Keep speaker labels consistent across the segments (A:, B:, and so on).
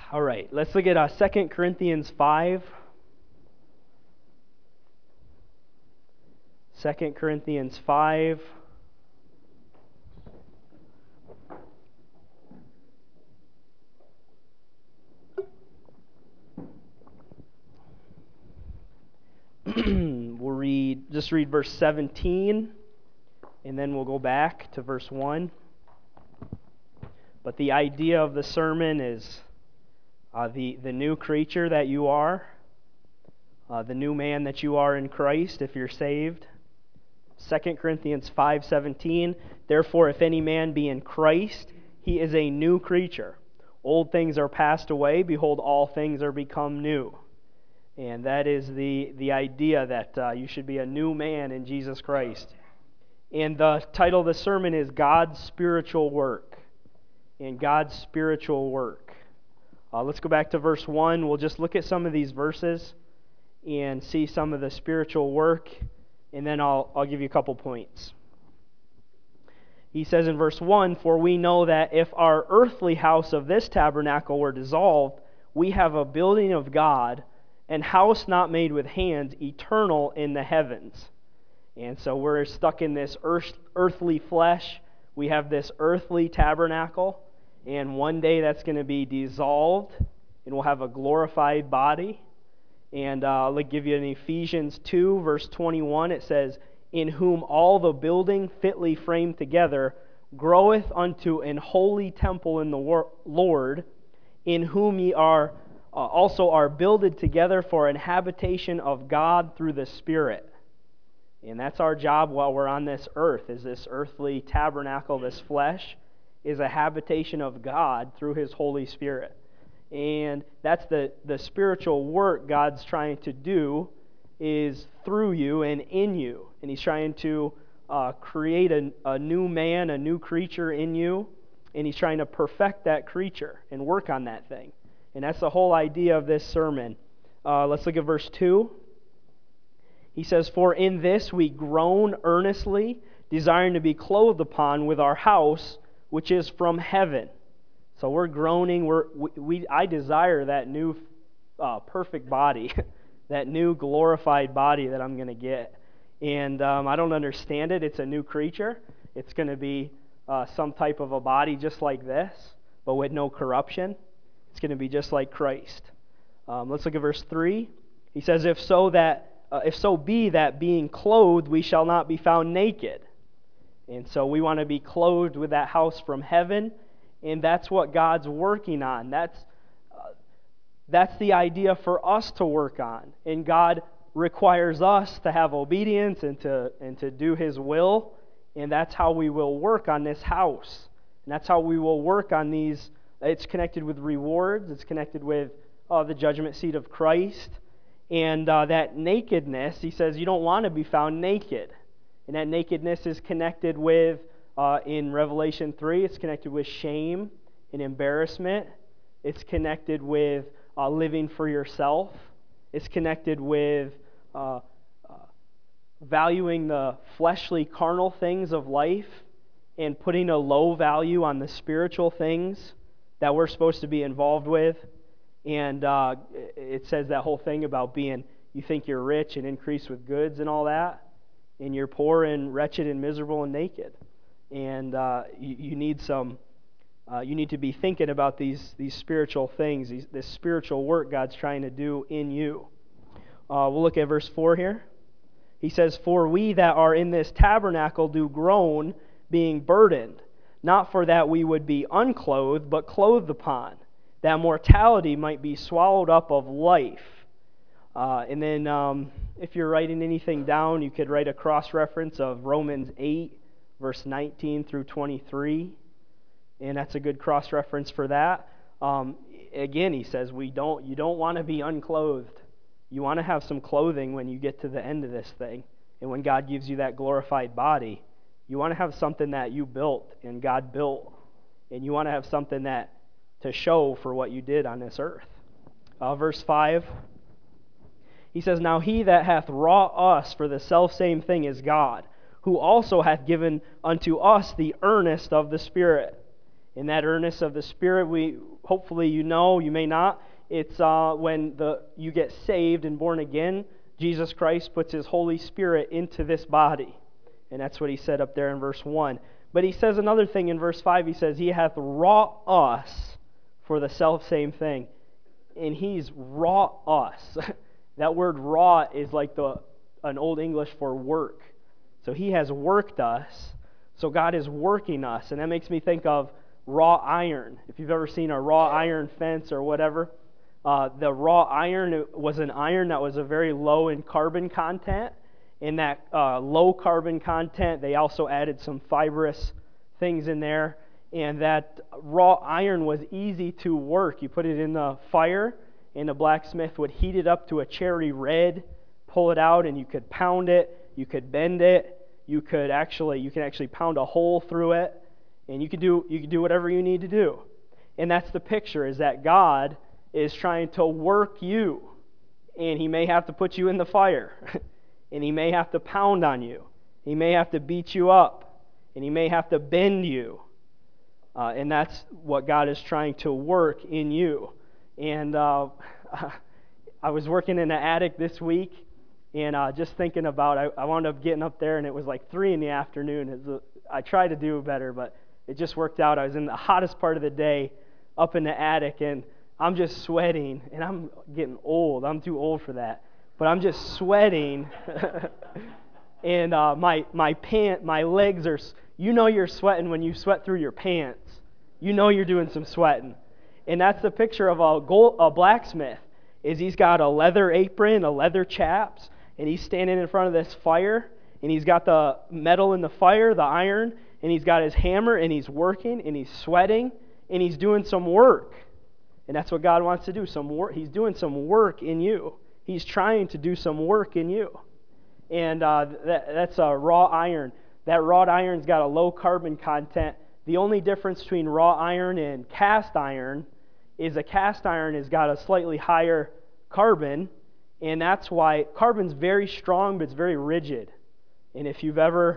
A: All right, let's look at 2 Corinthians 5. 2 Corinthians 5. We'll read verse 17, and then we'll go back to verse 1. But the idea of the sermon is the new creature that you are, the new man that you are in Christ if you're saved. 2 Corinthians 5:17, therefore if any man be in Christ, he is a new creature. Old things are passed away, behold, all things are become new. And that is the idea that you should be a new man in Jesus Christ. And the title of the sermon is God's Spiritual Work. And God's spiritual work. Let's go back to verse 1. We'll just look at some of these verses and see some of the spiritual work, and then I'll give you a couple points. He says in verse 1, for we know that if our earthly house of this tabernacle were dissolved, we have a building of God, and house not made with hands, eternal in the heavens. And so we're stuck in this earthly flesh. We have this earthly tabernacle, and one day that's going to be dissolved, and we'll have a glorified body. And I'll give you in Ephesians 2, verse 21, it says, in whom all the building fitly framed together groweth unto an holy temple in the Lord, in whom ye are also are builded together for an habitation of God through the Spirit. And that's our job while we're on this earth, is this earthly tabernacle, this flesh, is a habitation of God through His Holy Spirit. And that's the spiritual work God's trying to do, is through you and in you. And He's trying to create a new man, a new creature in you, and He's trying to perfect that creature and work on that thing. And that's the whole idea of this sermon. Let's look at verse 2. He says, for in this we groan earnestly, desiring to be clothed upon with our house, which is from heaven. So we're groaning. I desire that new perfect body, that new glorified body that I'm going to get. And I don't understand it. It's a new creature. It's going to be some type of a body just like this, but with no corruption. It's going to be just like Christ. Let's look at verse 3. He says, if so be that being clothed we shall not be found naked. And so we want to be clothed with that house from heaven, and that's what God's working on. That's the idea for us to work on. And God requires us to have obedience and to do His will, and that's how we will work on this house. And that's how we will work on these. It's connected with rewards. It's connected with the judgment seat of Christ. And that nakedness, he says, you don't want to be found naked. And that nakedness is connected with, in Revelation 3, it's connected with shame and embarrassment. It's connected with living for yourself. It's connected with valuing the fleshly, carnal things of life and putting a low value on the spiritual things that we're supposed to be involved with. And it says that whole thing about being, you think you're rich and increase with goods and all that, and you're poor and wretched and miserable and naked. And you need to be thinking about these spiritual things, this spiritual work God's trying to do in you. We'll look at verse 4 here. He says, for we that are in this tabernacle do groan, being burdened, not for that we would be unclothed, but clothed upon, that mortality might be swallowed up of life. And then if you're writing anything down, you could write a cross-reference of Romans 8, verse 19 through 23. And that's a good cross-reference for that. Again, he says, you don't want to be unclothed. You want to have some clothing when you get to the end of this thing. And when God gives you that glorified body, you want to have something that you built and God built. And you want to have something that to show for what you did on this earth. Verse 5, he says, now he that hath wrought us for the selfsame thing is God, who also hath given unto us the earnest of the Spirit. And that earnest of the Spirit, hopefully you may not. It's when you get saved and born again, Jesus Christ puts His Holy Spirit into this body. And that's what He said up there in verse 1. But He says another thing in verse 5. He says, He hath wrought us for the selfsame thing. And He's wrought us. That word wrought is like an Old English for work. So He has worked us. So God is working us. And that makes me think of raw iron. If you've ever seen a raw iron fence or whatever, the raw iron was an iron that was a very low in carbon content. In that low carbon content, they also added some fibrous things in there. And that raw iron was easy to work. You put it in the fire, and the blacksmith would heat it up to a cherry red, pull it out, and you could pound it, you could bend it, you can actually pound a hole through it, and you can do whatever you need to do. And that's the picture, is that God is trying to work you, and He may have to put you in the fire, and He may have to pound on you, He may have to beat you up, and He may have to bend you. And that's what God is trying to work in you. And I was working in the attic this week, and just thinking about, I wound up getting up there, and it was like 3 in the afternoon. I tried to do better, but it just worked out. I was in the hottest part of the day up in the attic, and I'm just sweating, and I'm getting old. I'm too old for that. But I'm just sweating, and my legs are... You know you're sweating when you sweat through your pants. You know you're doing some sweating. And that's the picture of a blacksmith, is he's got a leather apron, a leather chaps, and he's standing in front of this fire, and he's got the metal in the fire, the iron, and he's got his hammer, and he's working, and he's sweating, and he's doing some work. And that's what God wants to do, some work. He's doing some work in you. He's trying to do some work in you. And that's a raw iron. That wrought iron's got a low carbon content. The only difference between raw iron and cast iron is a cast iron has got a slightly higher carbon, and that's why carbon's very strong, but it's very rigid. And if you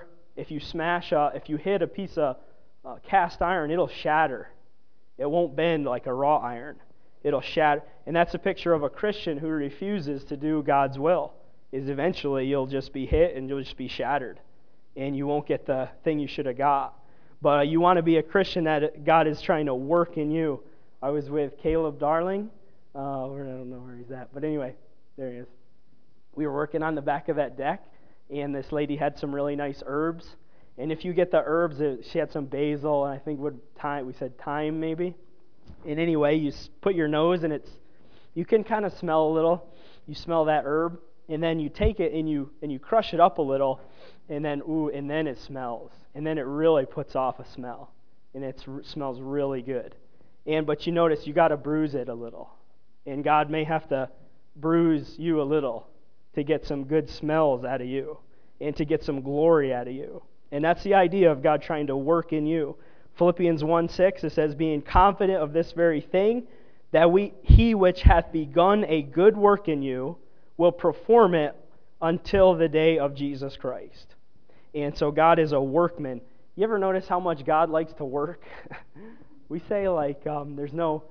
A: hit a piece of cast iron, it'll shatter. It won't bend like a raw iron. It'll shatter. And that's a picture of a Christian who refuses to do God's will, is eventually you'll just be hit and you'll just be shattered. And you won't get the thing you should have got. But you want to be a Christian that God is trying to work in you. I was with Caleb Darling. I don't know where he's at. But anyway, there he is. We were working on the back of that deck, and this lady had some really nice herbs. And if you get the herbs, she had some basil, and I think we said thyme maybe. And anyway, you put your nose, and you can kind of smell a little. You smell that herb. And then you take it and you crush it up a little, and then it smells, and then it really puts off a smell, and it smells really good. But you notice you got to bruise it a little, and God may have to bruise you a little to get some good smells out of you, and to get some glory out of you. And that's the idea of God trying to work in you. Philippians 1:6, it says, being confident of this very thing, that He which hath begun a good work in you will perform it until the day of Jesus Christ. And so God is a workman. You ever notice how much God likes to work? We say there's no...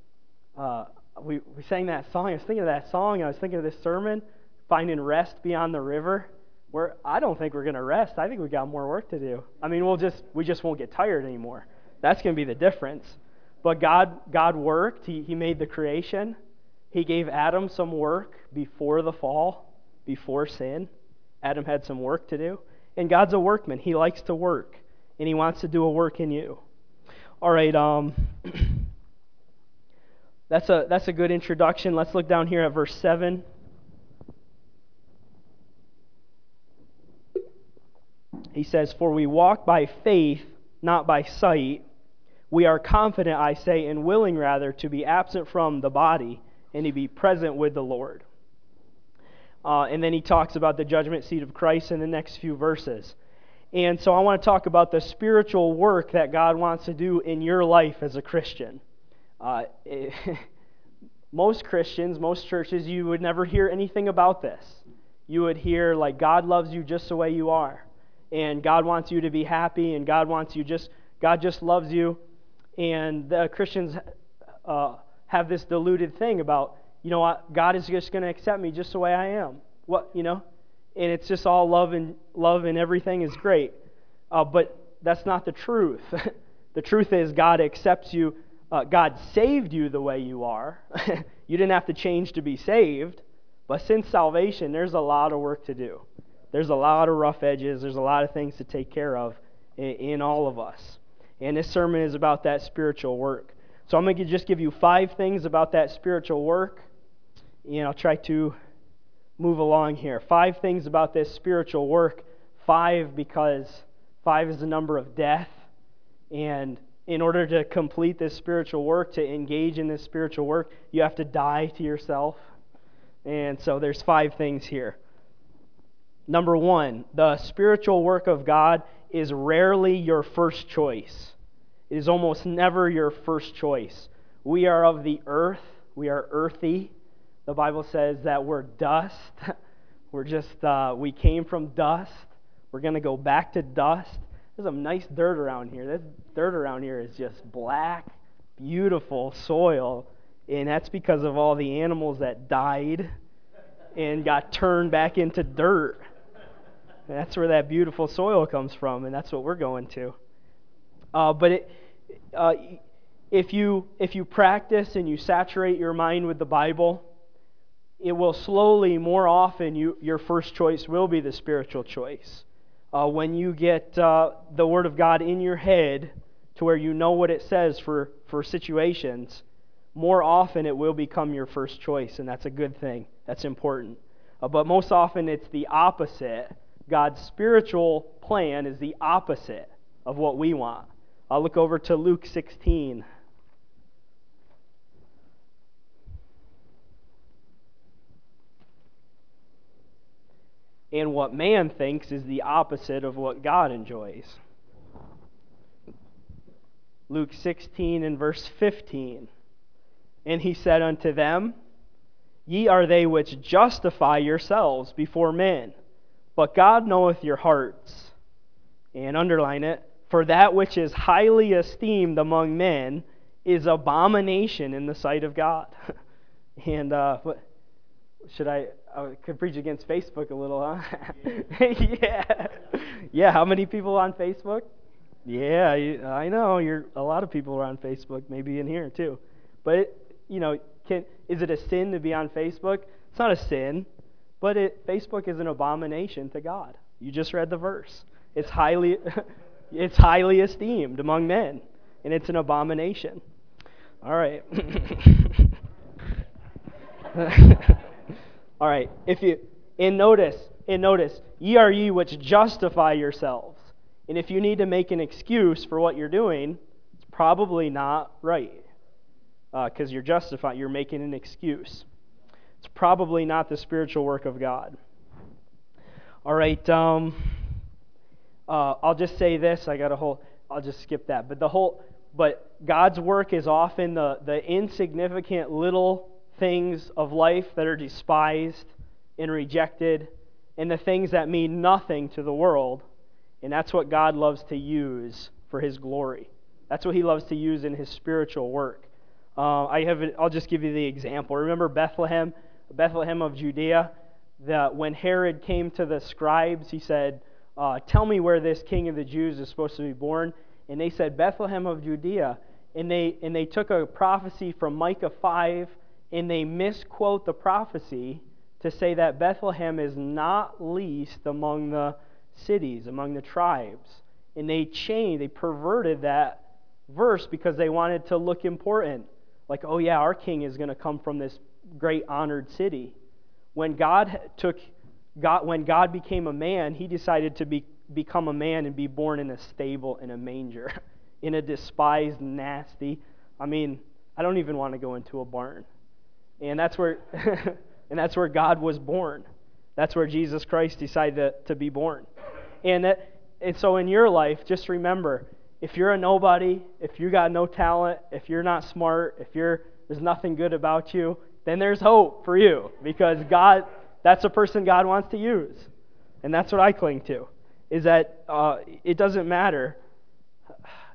A: we sang that song. I was thinking of that song. I was thinking of this sermon, Finding Rest Beyond the River, where I don't think we're going to rest. I think we got more work to do. I mean, we just won't get tired anymore. That's going to be the difference. But God worked. He made the creation. He gave Adam some work before the fall, before sin. Adam had some work to do. And God's a workman. He likes to work, and He wants to do a work in you. All right, that's a good introduction. Let's look down here at verse 7. He says, for we walk by faith, not by sight. We are confident, I say, and willing rather to be absent from the body and to be present with the Lord. And then he talks about the judgment seat of Christ in the next few verses. And so I want to talk about the spiritual work that God wants to do in your life as a Christian. Most Christians, most churches, you would never hear anything about this. You would hear God loves you just the way you are. And God wants you to be happy, and God just loves you. And the Christians have this diluted thing about, you know what, God is just going to accept me just the way I am. What, you know? And it's just all love and everything is great. But that's not the truth. The truth is God accepts you. God saved you the way you are. You didn't have to change to be saved. But since salvation, there's a lot of work to do. There's a lot of rough edges. There's a lot of things to take care of in all of us. And this sermon is about that spiritual work. So I'm going to just give you 5 things about that spiritual work. And I'll try to move along here. 5 things about this spiritual work. 5 because 5 is the number of death. And in order to complete this spiritual work, to engage in this spiritual work, you have to die to yourself. And so there's 5 things here. Number 1, the spiritual work of God is rarely your first choice. It is almost never your first choice. We are of the earth. We are earthy. The Bible says that we're dust. We came from dust. We're going to go back to dust. There's some nice dirt around here. This dirt around here is just black, beautiful soil. And that's because of all the animals that died and got turned back into dirt. And that's where that beautiful soil comes from, and that's what we're going to. If you practice and you saturate your mind with the Bible, it will slowly, more often, your first choice will be the spiritual choice. When you get the Word of God in your head to where you know what it says for situations, more often it will become your first choice, and that's a good thing. That's important. But most often it's the opposite. God's spiritual plan is the opposite of what we want. I'll look over to Luke 16. And what man thinks is the opposite of what God enjoys. Luke 16 and verse 15. And he said unto them, Ye are they which justify yourselves before men, but God knoweth your hearts. And underline it, for that which is highly esteemed among men is abomination in the sight of God. And I could preach against Facebook a little, huh? Yeah. How many people on Facebook? Yeah, I know. A lot of people are on Facebook, maybe in here too. But is it a sin to be on Facebook? It's not a sin, but Facebook is an abomination to God. You just read the verse. It's highly esteemed among men, and it's an abomination. All right. All right. Notice, ye are ye which justify yourselves. And if you need to make an excuse for what you're doing, it's probably not right. Because you're making an excuse. It's probably not the spiritual work of God. All right, I'll just say this. I'll just skip that. But God's work is often the insignificant little things of life that are despised and rejected, and the things that mean nothing to the world. And that's what God loves to use for His glory. That's what He loves to use in His spiritual work. I'll just give you the example. Remember Bethlehem of Judea? When Herod came to the scribes, he said, tell me where this king of the Jews is supposed to be born. And they said, Bethlehem of Judea. And they took a prophecy from Micah 5, and they misquote the prophecy to say that Bethlehem is not least among the cities, among the tribes. And they perverted that verse because they wanted to look important. Like, oh yeah, our king is going to come from this great honored city. When God became a man, He decided to become a man and be born in a stable in a manger, in a despised, nasty. I don't even want to go into a barn. And that's where God was born. That's where Jesus Christ decided to be born. And so in your life, just remember, if you're a nobody, if you got no talent, if you're not smart, there's nothing good about you, then there's hope for you, because that's a person God wants to use. And that's what I cling to, is that it doesn't matter.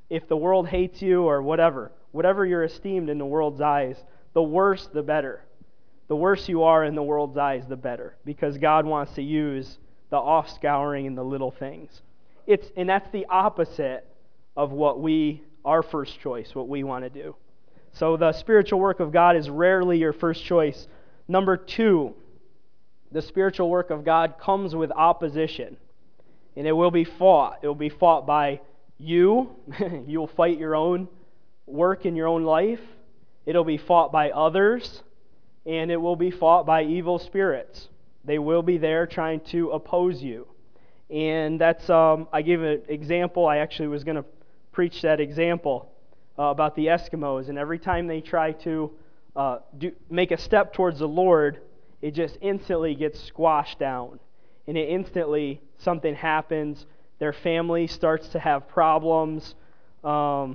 A: if the world hates you or whatever you're esteemed in the world's eyes, the worse, the better. The worse you are in the world's eyes, the better, because God wants to use the off-scouring and the little things. And that's the opposite of our first choice, what we want to do. So the spiritual work of God is rarely your first choice. Number 2, the spiritual work of God comes with opposition, and it will be fought. It will be fought by you. You'll fight your own work in your own life. It'll be fought by others, and it will be fought by evil spirits. They will be there trying to oppose you. And that's, I gave an example. I actually was going to preach that example about the Eskimos. And every time they try to make a step towards the Lord, it just instantly gets squashed down. And it instantly, something happens. Their family starts to have problems. I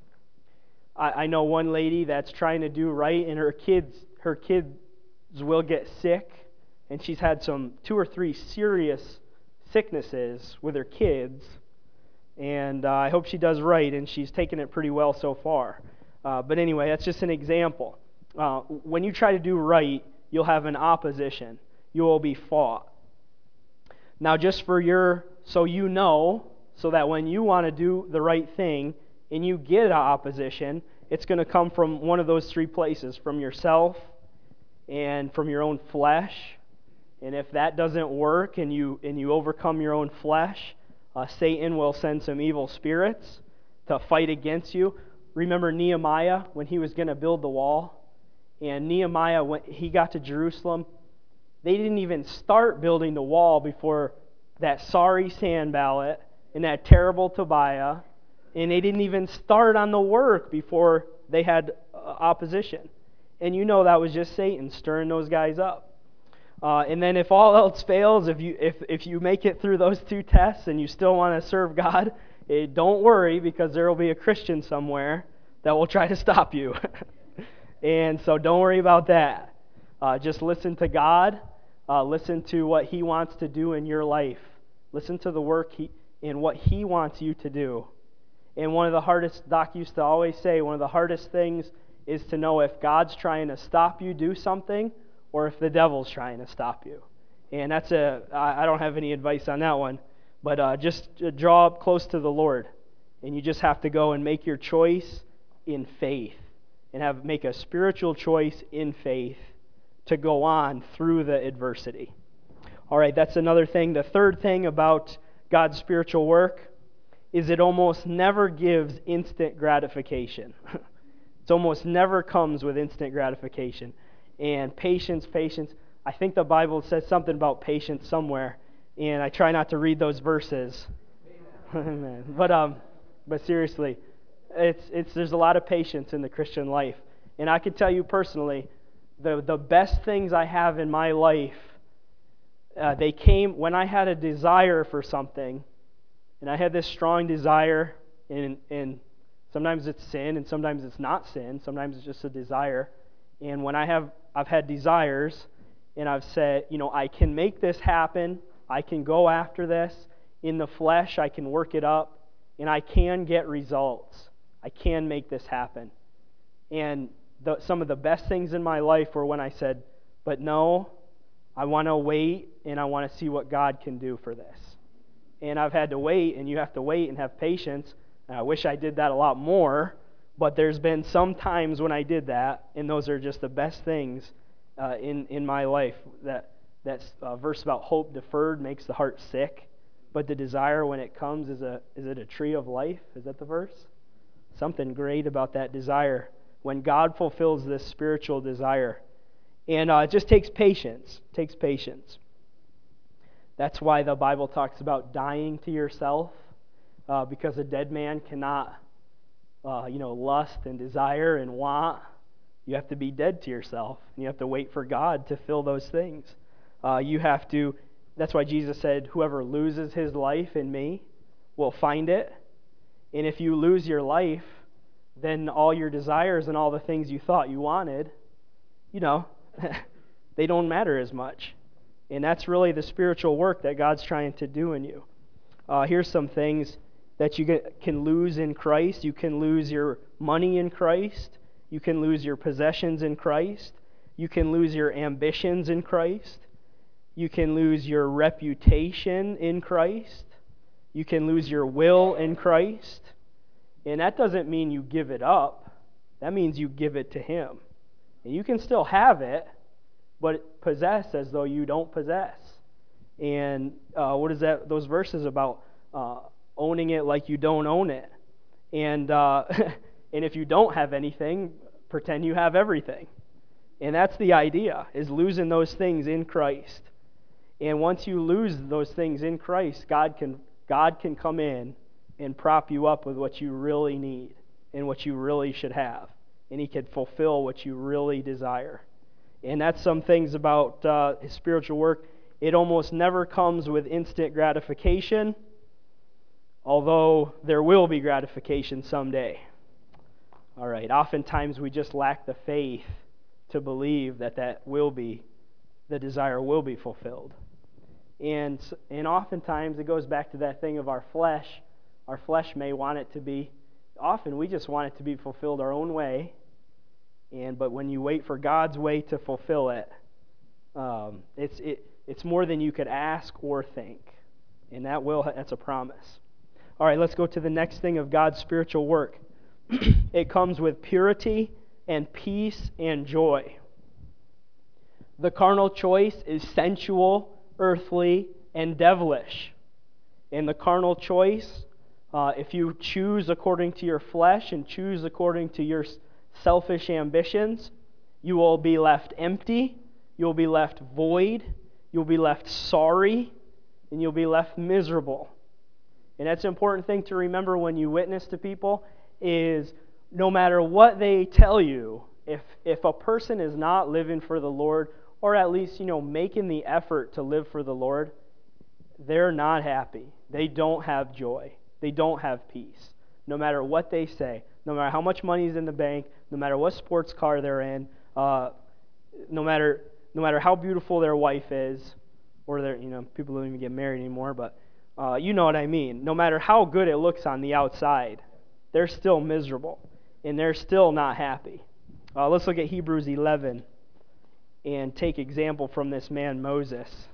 A: know one lady that's trying to do right, and her kids will get sick. And she's had 2 or 3 serious sicknesses with her kids, and I hope she does right, and she's taken it pretty well so far. But anyway, that's just an example. When you try to do right, you'll have an opposition. You will be fought. Now, just so that when you want to do the right thing and you get opposition, it's going to come from one of those 3 places, from yourself and from your own flesh. And if that doesn't work and you overcome your own flesh, Satan will send some evil spirits to fight against you. Remember Nehemiah when he was going to build the wall? And Nehemiah, when he got to Jerusalem, they didn't even start building the wall before that sorry Sanballat and that terrible Tobiah, and they didn't even start on the work before they had opposition. And that was just Satan stirring those guys up. And then if all else fails, if you make it through those 2 tests and you still want to serve God, don't worry, because there will be a Christian somewhere that will try to stop you. And so don't worry about that. Just listen to God. Listen to what He wants to do in your life. Listen to the work and what He wants you to do. And one of the hardest, Doc used to always say, one of the hardest things is to know if God's trying to stop you do something or if the devil's trying to stop you. And I don't have any advice on that one, but just draw up close to the Lord. And you just have to go and make your choice in faith and make a spiritual choice in faith to go on through the adversity. All right, that's another thing. The third thing about God's spiritual work is it almost never gives instant gratification. It almost never comes with instant gratification. And patience. I think the Bible says something about patience somewhere, and I try not to read those verses. Amen. But seriously, there's a lot of patience in the Christian life. And I can tell you personally, the best things I have in my life, they came when I had a desire for something, and I had this strong desire, and sometimes it's sin, and sometimes it's not sin. Sometimes it's just a desire. And when I've had desires, and I've said, I can make this happen, I can go after this, in the flesh I can work it up, and I can get results. I can make this happen. And some of the best things in my life were when I said, but no, I want to wait, and I want to see what God can do for this. And I've had to wait, and you have to wait and have patience, and I wish I did that a lot more. But there's been some times when I did that, and those are just the best things in my life. That verse about hope deferred makes the heart sick, but the desire when it comes is it a tree of life? Is that the verse? Something great about that desire when God fulfills this spiritual desire, and it just takes patience. It takes patience. That's why the Bible talks about dying to yourself, because a dead man cannot. Lust and desire and want. You have to be dead to yourself, and you have to wait for God to fill those things. That's why Jesus said, whoever loses his life in me will find it. And if you lose your life, then all your desires and all the things you thought you wanted, they don't matter as much. And that's really the spiritual work that God's trying to do in you. Here's some things. that you can lose in Christ. You can lose your money in Christ. You can lose your possessions in Christ. You can lose your ambitions in Christ. You can lose your reputation in Christ. You can lose your will in Christ. And that doesn't mean you give it up. That means you give it to Him. And you can still have it, but possess as though you don't possess. And what is that? Those verses about owning it like you don't own it. And and if you don't have anything, pretend you have everything. And that's the idea, is losing those things in Christ. And once you lose those things in Christ, God can come in and prop you up with what you really need and what you really should have. And He can fulfill what you really desire. And that's some things about His spiritual work. It almost never comes with instant gratification, although there will be gratification someday. All right, oftentimes we just lack the faith to believe that the desire will be fulfilled. And oftentimes it goes back to that thing of our flesh. Our flesh may want it to be. Often we just want it to be fulfilled our own way. But when you wait for God's way to fulfill it, it's more than you could ask or think. And that's a promise. All right, let's go to the next thing of God's spiritual work. It comes with purity and peace and joy. The carnal choice is sensual, earthly, and devilish. In the carnal choice, if you choose according to your flesh and choose according to your selfish ambitions, you will be left empty, you'll be left void, you'll be left sorry, and you'll be left miserable. And that's an important thing to remember when you witness to people, is no matter what they tell you, if a person is not living for the Lord, or at least, making the effort to live for the Lord, they're not happy. They don't have joy. They don't have peace. No matter what they say, no matter how much money is in the bank, no matter what sports car they're in, no matter how beautiful their wife is, or people don't even get married anymore, but you know what I mean. No matter how good it looks on the outside, they're still miserable, and they're still not happy. Let's look at Hebrews 11 and take example from this man Moses.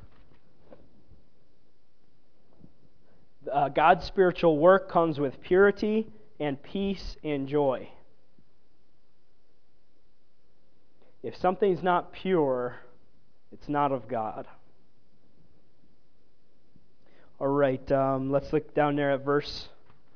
A: God's spiritual work comes with purity and peace and joy. If something's not pure, it's not of God. All right, let's look down there at verse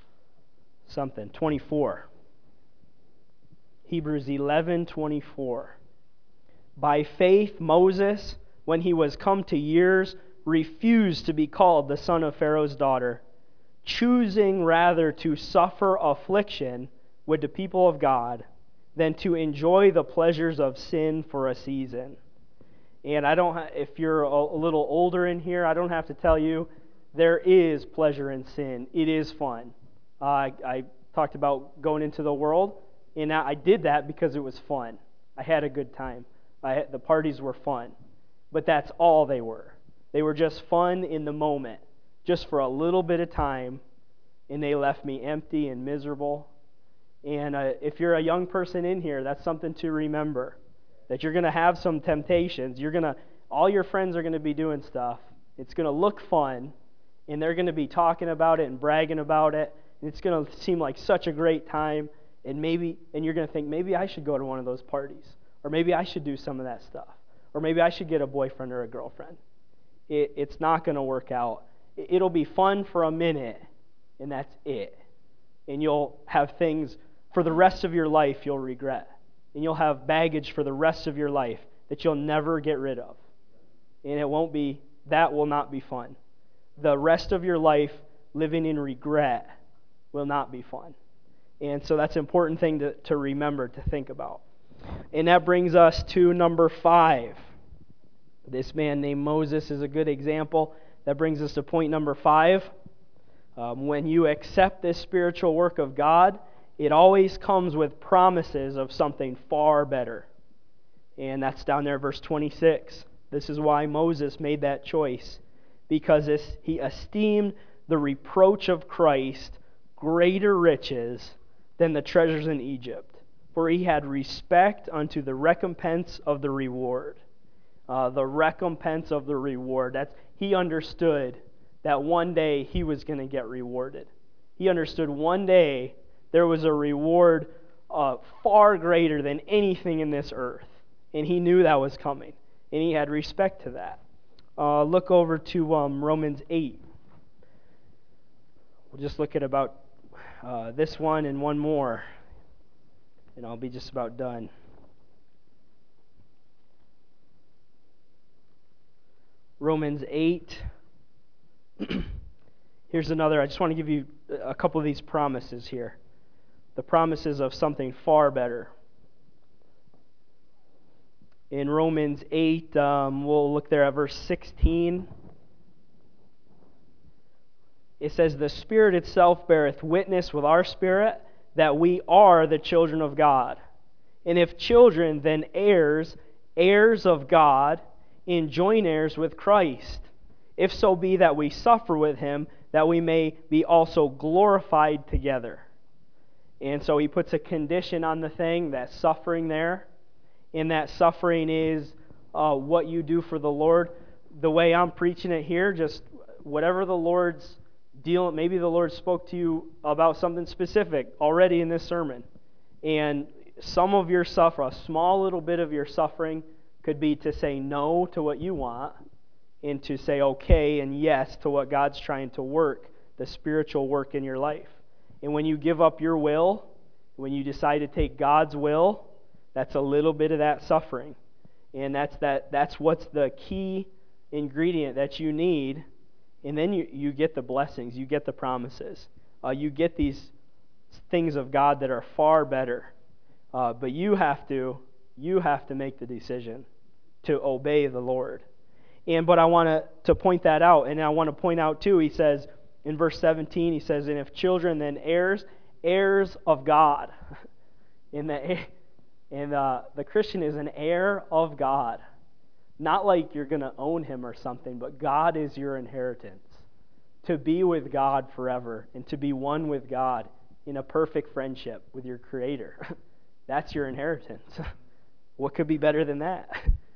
A: 24. Hebrews 11:24. By faith, Moses, when he was come to years, refused to be called the son of Pharaoh's daughter, choosing rather to suffer affliction with the people of God than to enjoy the pleasures of sin for a season. And if you're a little older in here, I don't have to tell you, there is pleasure in sin. It is fun. I talked about going into the world, and I did that because it was fun. I had a good time. The parties were fun. But that's all they were. They were just fun in the moment, just for a little bit of time, and they left me empty and miserable. And if you're a young person in here, that's something to remember, that you're going to have some temptations. All your friends are going to be doing stuff. It's going to look fun, and they're going to be talking about it and bragging about it, and it's going to seem like such a great time, and you're going to think, maybe I should go to one of those parties, or maybe I should do some of that stuff, or maybe I should get a boyfriend or a girlfriend. It's not going to work out. It'll be fun for a minute, and that's it. And you'll have things for the rest of your life you'll regret. And you'll have baggage for the rest of your life that you'll never get rid of. And that will not be fun. The rest of your life living in regret will not be fun. And so that's an important thing to remember, to think about. And that brings us to number 5. This man named Moses is a good example. That brings us to point number 5. When you accept this spiritual work of God, it always comes with promises of something far better. And that's down there, verse 26. This is why Moses made that choice, because he esteemed the reproach of Christ greater riches than the treasures in Egypt, for he had respect unto the recompense of the reward. The recompense of the reward. He understood that one day he was going to get rewarded. He understood one day there was a reward far greater than anything in this earth. And he knew that was coming. And he had respect to that. Look over to Romans 8. We'll just look at about this one and one more. And I'll be just about done. Romans 8. Here's another. I just want to give you a couple of these promises here. The promises of something far better. In Romans 8, we'll look there at verse 16. It says, "The Spirit itself beareth witness with our spirit that we are the children of God. And if children, then heirs, heirs of God, and joint heirs with Christ, if so be that we suffer with him, that we may be also glorified together." And so he puts a condition on the thing, that suffering there. And that suffering is what you do for the Lord. The way I'm preaching it here, just whatever the Lord's deal, maybe the Lord spoke to you about something specific already in this sermon. And some of your suffering, a small little bit of your suffering, could be to say no to what you want and to say okay and yes to what God's trying to work, the spiritual work in your life. And when you give up your will, when you decide to take God's will, that's a little bit of that suffering. And that's what's the key ingredient that you need. And then you get the blessings, you get the promises. You get these things of God that are far better. But you have to make the decision to obey the Lord. But I want to point that out. And I want to point out too, he says in verse 17, he says, "And if children, then heirs, heirs of God." And the Christian is an heir of God. Not like you're going to own him or something, but God is your inheritance. To be with God forever and to be one with God in a perfect friendship with your Creator. That's your inheritance. What could be better than that?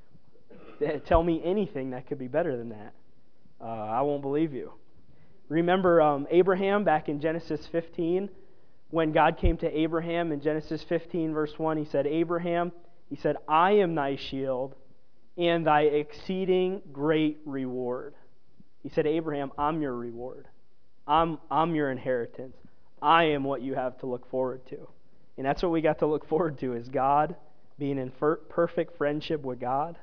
A: Tell me anything that could be better than that. I won't believe you. Remember Abraham back in Genesis 15? When God came to Abraham in Genesis 15 verse 1, he said, "Abraham," he said, "I am thy shield and thy exceeding great reward." He said, "Abraham, I'm your reward. I'm your inheritance. I am what you have to look forward to." And that's what we got to look forward to, is God, being in perfect friendship with God.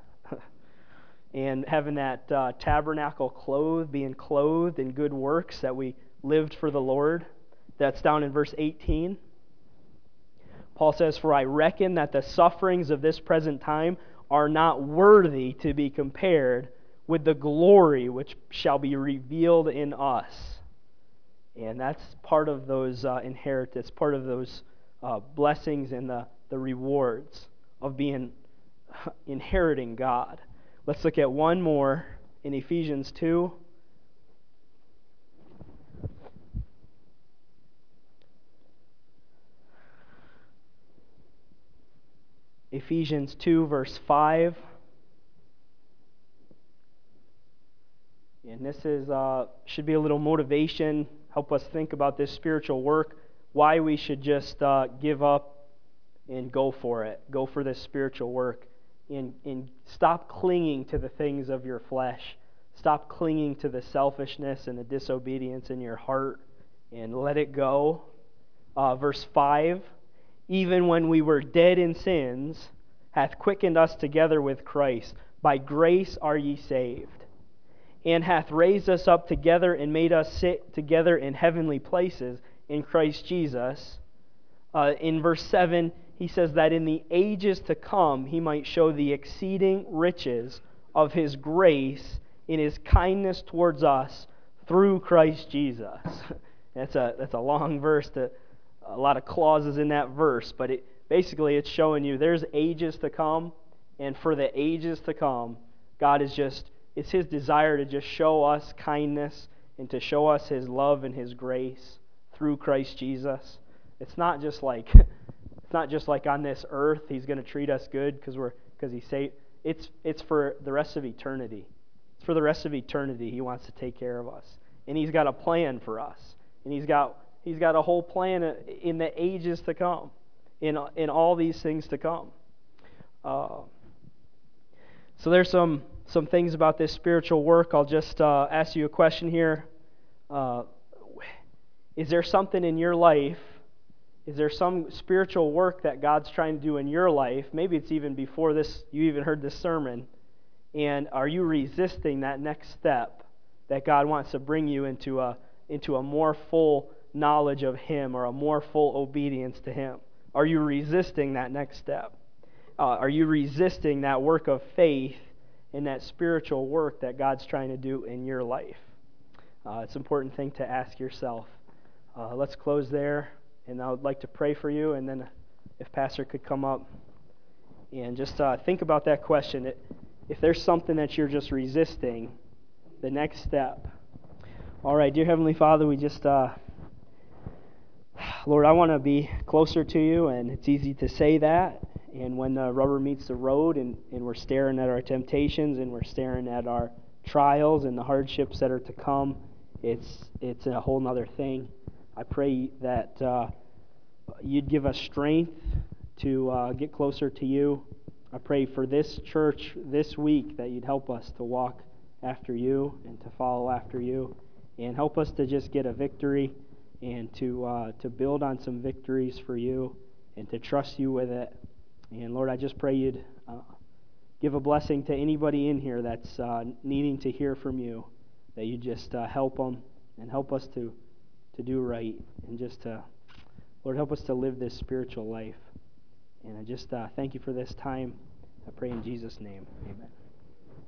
A: And having that tabernacle clothed, being clothed in good works, that we lived for the Lord. That's down in verse 18. Paul says, "For I reckon that the sufferings of this present time are not worthy to be compared with the glory which shall be revealed in us." And that's part of those inheritance, part of those blessings and the rewards of inheriting God. Let's look at one more in Ephesians 2. Ephesians 2, verse 5. And this should be a little motivation, help us think about this spiritual work, why we should just give up and go for it. Go for this spiritual work. And stop clinging to the things of your flesh. Stop clinging to the selfishness and the disobedience in your heart, and let it go. Verse 5, "Even when we were dead in sins, hath quickened us together with Christ. By grace are ye saved. And hath raised us up together and made us sit together in heavenly places in Christ Jesus." In verse 7, he says that in the ages to come he might show the exceeding riches of his grace in his kindness towards us through Christ Jesus. That's a long verse, a lot of clauses in that verse, but basically it's showing you there's ages to come, and for the ages to come, God is it's his desire to just show us kindness and to show us his love and his grace through Christ Jesus. It's not just like on this earth He's going to treat us good because He saved. It's for the rest of eternity. It's for the rest of eternity He wants to take care of us, and He's got a plan for us, and He's got a whole plan in the ages to come, in all these things to come. So there's some things about this spiritual work. I'll just ask you a question here. Is there something in your life? Is there some spiritual work that God's trying to do in your life? Maybe it's even before this, you even heard this sermon. And are you resisting that next step that God wants to bring you into a more full knowledge of Him, or a more full obedience to Him? Are you resisting that next step? Are you resisting that work of faith and that spiritual work that God's trying to do in your life? It's an important thing to ask yourself. Let's close there, and I would like to pray for you, and then if Pastor could come up and just think about that question. If there's something that you're just resisting, the next step. All right, dear Heavenly Father, we just, Lord, I want to be closer to You, and it's easy to say that. And when the rubber meets the road and we're staring at our temptations and we're staring at our trials and the hardships that are to come, it's a whole other thing. I pray that You'd give us strength to get closer to You. I pray for this church this week that You'd help us to walk after You and to follow after You, and help us to just get a victory and to build on some victories for You and to trust You with it. And Lord, I just pray You'd give a blessing to anybody in here that's needing to hear from You, that You just help them and help us to do right, and just Lord, help us to live this spiritual life. And I just thank You for this time. I pray in Jesus' name. Amen.